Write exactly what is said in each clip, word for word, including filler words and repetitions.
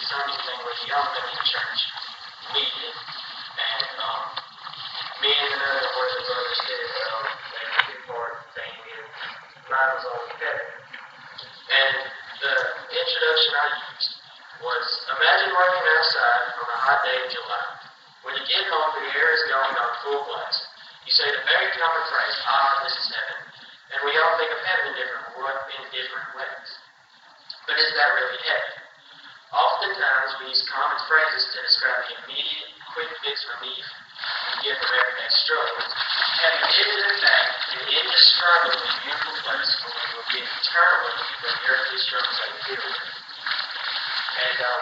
Sunday thing was a young thing in church. We did. And um, me and another one of the brothers did um, like a two-part thing. And mine was on Kevin. And the introduction I used was, imagine working outside on a hot day in July. When you get home, the air is going on full blast. You say the very common phrase, ah, this is heaven. And we all think of heaven in different, in different ways. But is that really heaven? Oftentimes, we use common phrases to describe the immediate, quick fix relief we get from everyday struggles. Heaven is, in fact, an indescribably beautiful place where we will get eternally from the earthly struggles that we deal with. And um,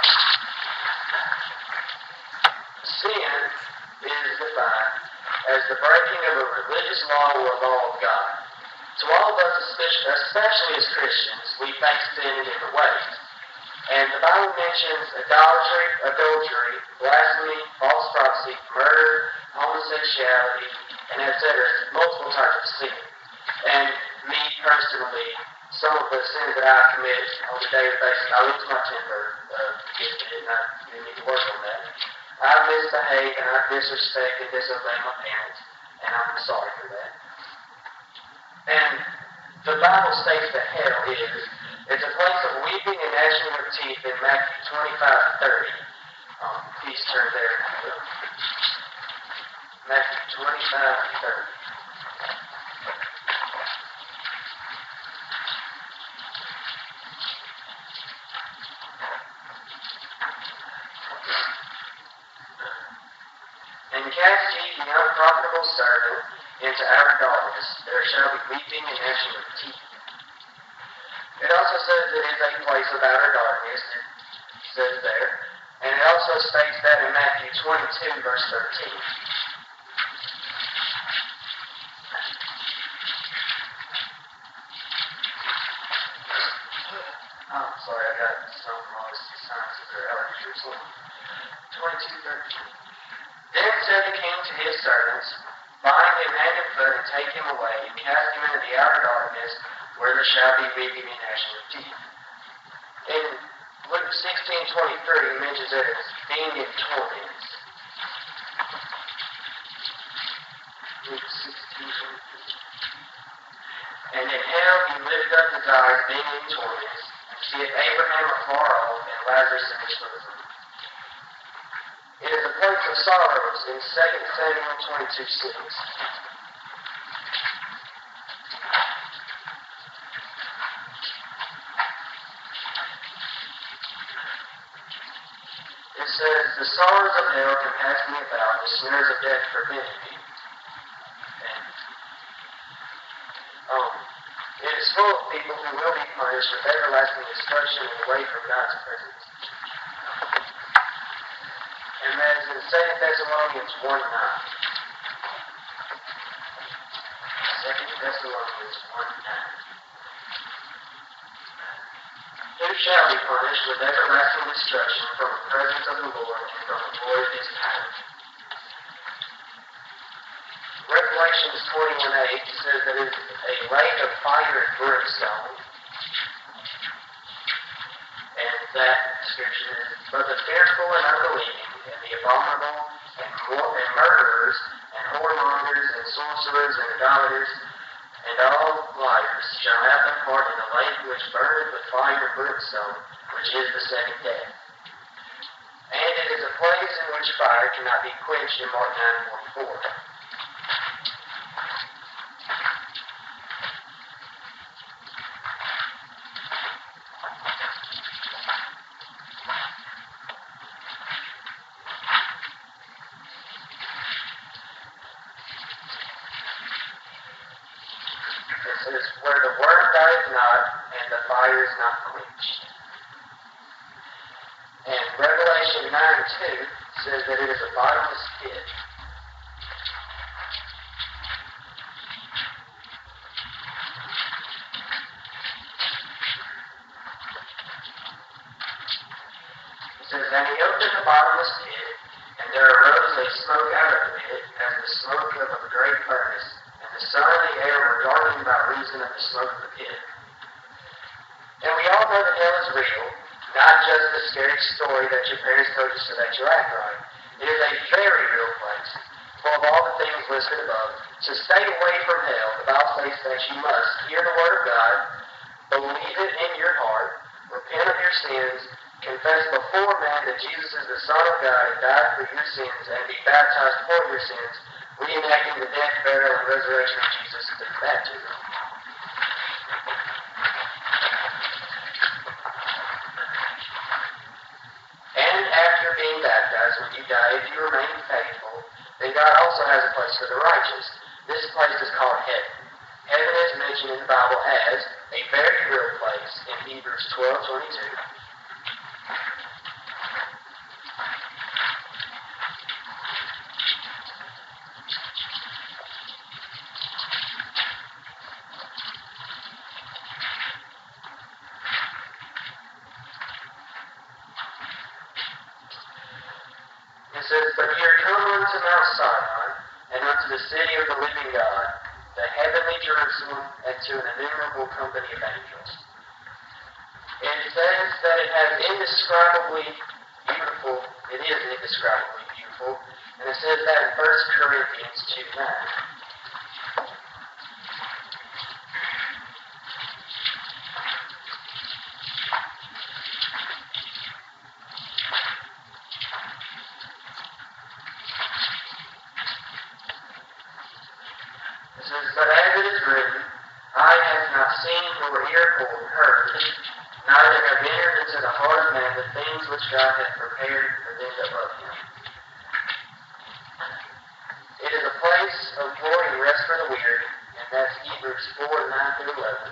sin is defined as the breaking of a religious law or a law of God. To all of us, especially as Christians, we face sin in different ways. And the Bible mentions idolatry, adultery, blasphemy, false prophecy, murder, homosexuality, and et cetera, multiple types of sin. And me personally, some of the sins that I commit on a daily basis, I lose my temper, uh, get it, and I need to work on that. I misbehave and I disrespect and disobey my parents, and I'm sorry for that. And the Bible states that hell is, it's a place of weeping and gnashing of teeth in Matthew twenty-five thirty. Um, please turn there. Matthew twenty-five thirty. And cast ye the unprofitable servant into outer darkness, there shall be weeping and gnashing of teeth. It also says it is a place of outer darkness, it says there. And it also states that in Matthew twenty-two, verse thirteen. Oh, sorry, I got some from all these signs of their allergies or something. twenty-two thirteen. Then said the king to his servants, bind him hand and foot and take him away, and cast him into the outer darkness, where there shall be weeping and gnashing of teeth. In Luke sixteen twenty-three, it mentions that it's being in torments. Luke sixteen twenty-three. And in hell he lifted up his eyes, being in torments, and seeth Abraham afar off, and Lazarus in his bosom. It is a place of sorrows in Second Samuel twenty-two six. It says, the sorrows of hell compassed me about, the snares of death prevented me. And, um, it is full of people who will be punished with everlasting destruction and away from God's presence. And that is in Second Thessalonians one nine. Second Thessalonians one nine. Who shall be punished with everlasting destruction from the presence of the Lord and from the glory of his power. Revelations twenty-one eight says that it is a lake of fire and brimstone. And that scripture is, but the fearful and unbelieving, and the abominable, and, and murderers, and whoremongers, and sorcerers, and idolaters, and all liars shall have their part in the lake which burneth with fire and brimstone, which is the second death. And it is a place in which fire cannot be quenched in Mark nine forty-four. It says, where the word dieth not, and the fire is not quenched. And Revelation nine two says that it is a bottomless pit. It says, and he opened the bottomless pit, and there arose a smoke out of the pit, as the smoke of a great furnace, and the sun and the air were darkened by reason of the smoke of the pit. And we all know that hell is real. Not just a scary story that your parents told you so that you act right. It is a very real place, full of all the things listed above. So stay away from hell. The Bible says that you must hear the Word of God, believe it in your heart, repent of your sins, confess before man that Jesus is the Son of God and died for your sins, and be baptized for your sins, reenacting the death, burial, and resurrection of Jesus through baptism. And after being baptized, when you die, if you remain faithful, then God also has a place for the righteous. This place is called heaven. Heaven is mentioned in the Bible as a very real place in Hebrews twelve twenty-two. It says, "But ye are come unto Mount Sinai, and unto the city of the living God, the heavenly Jerusalem, and to an innumerable company of angels." And it says that it has indescribably beautiful, it is indescribably beautiful, and it says that in First Corinthians two nine. It says, "But as it is written, eye hath not seen nor ear heard, neither have entered into the heart of man the things which God hath prepared for them that love him." It is a place of glory and rest for the weary, and that's Hebrews four nine through eleven.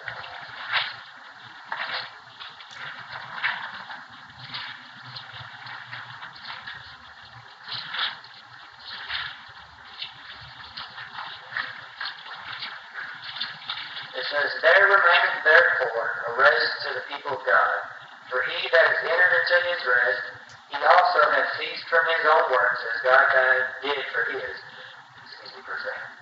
It says, "There remaineth therefore a rest to the people of God. For he that is entered into his rest, he also hath ceased from his own works, as God did for his." Excuse me for a second.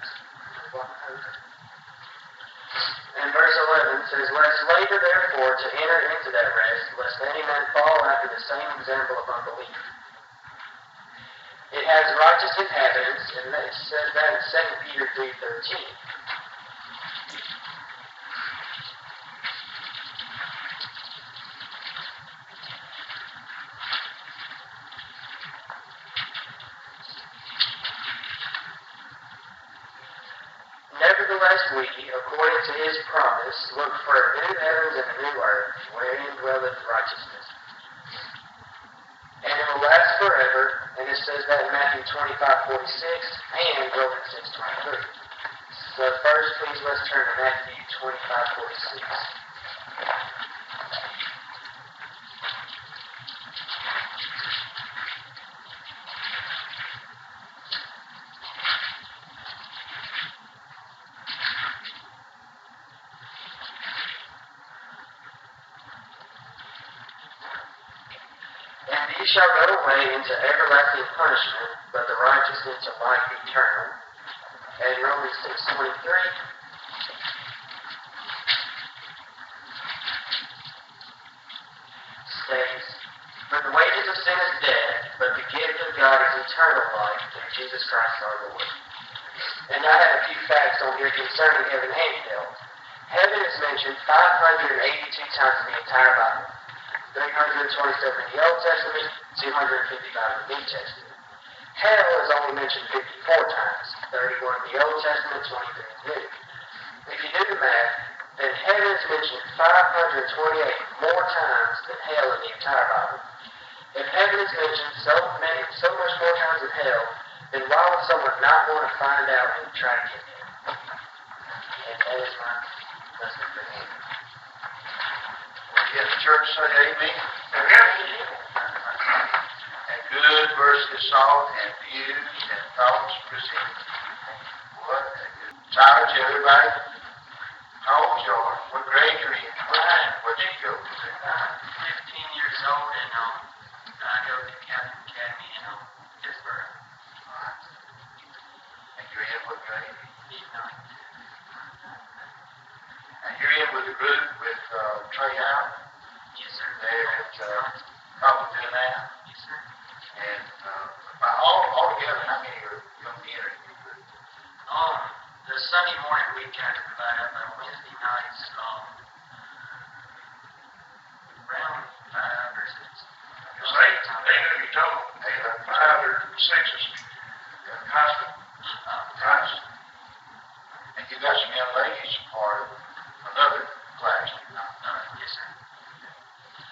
And verse eleven says, "Let us labor therefore to enter into that rest, lest any man fall after the same example of unbelief." It has righteous inhabitants, and it says that in Second Peter three thirteen. Nevertheless we, according to his promise, look for a new heavens and a new earth, wherein dwelleth righteousness. And it will last forever, and it says that in Matthew twenty-five forty-six and Romans six twenty-three. So first, please let's turn to Matthew twenty-five forty-six. "And ye shall go away into everlasting punishment, but the righteous into life eternal." And Romans six twenty-three. States, "For the wages of sin is death, but the gift of God is eternal life through Jesus Christ our Lord." And I have a few facts on here concerning heaven and hell. Heaven is mentioned five hundred eighty-two times in the entire Bible. three hundred twenty-seven in the Old Testament, two hundred fifty-five in the New Testament. Hell is only mentioned fifty-four times, thirty-one in the Old Testament, twenty-three in the New. If you do the math, then heaven is mentioned five hundred twenty-eight more times than hell in the entire Bible. If heaven is mentioned so many, so much more times than hell, then why would someone not want to find out and try to get there? And that is my lesson for him. Get the church say amen. And good verses song and views and thoughts presented. What a good challenge, everybody. How old you are? What grade you're in? Where'd you go? I'm fifteen years old, and um, I go to Catholic Academy in um, Pittsburgh. And you're in what grade? Nine. And you're in with the group with uh, Trey Allen. Yes, sir. There at uh, Yeah. Yes, sir. And uh, by all altogether, how many are coming in? Are you good? Um, the Sunday morning we kind of divide up on Wednesday nights, um, around five or six. Because they, they knew you told them, they had five or six or high school. Uh, Nice. And you got some young ladies part of